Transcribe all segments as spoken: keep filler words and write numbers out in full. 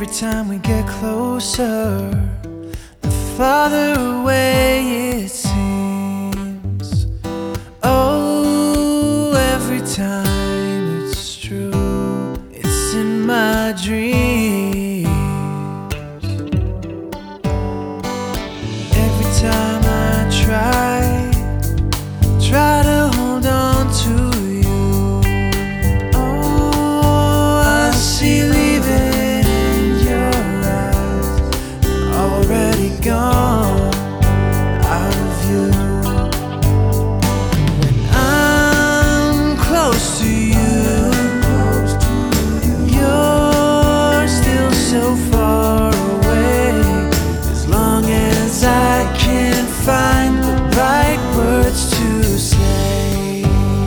Every time we get closer, the farther away it seems. Oh, every time it's true, it's in my dreams. Every time I try, try to hold on to you, oh, I see leaving in your eyes, already gone out of view. When I'm close to you, you're still so far away. As long as I can't find the right words to say,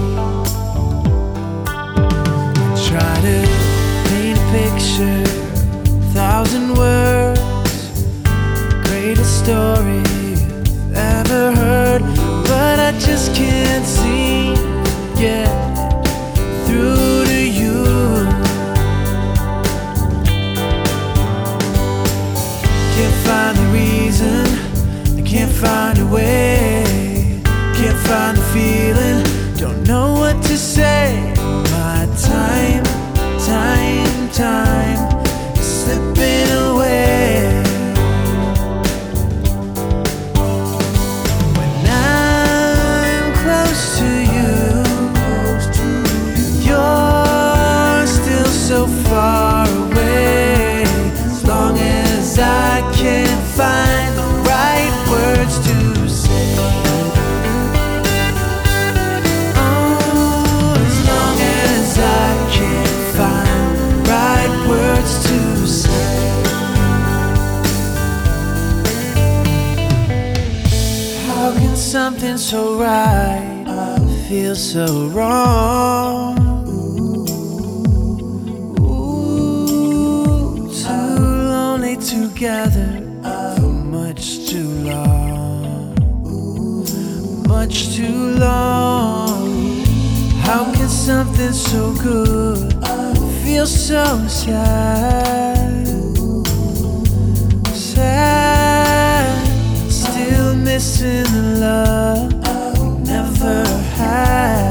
try to paint a picture, thousand words, greatest story you've ever heard, but I just can't seem to get through to you. Can't find the reason, I can't find a way, can't find the feeling, don't know what to say. My time, time, time is slipping away. When I'm close to you, you're still so far away. As long as I can't find the right words to say, oh, as long as I can't find the right words to say. How can something so right feel so wrong? Ooh, too lonely together for much too long, much too long. How can something so good feel so sad? Sad, still missing the love we never had.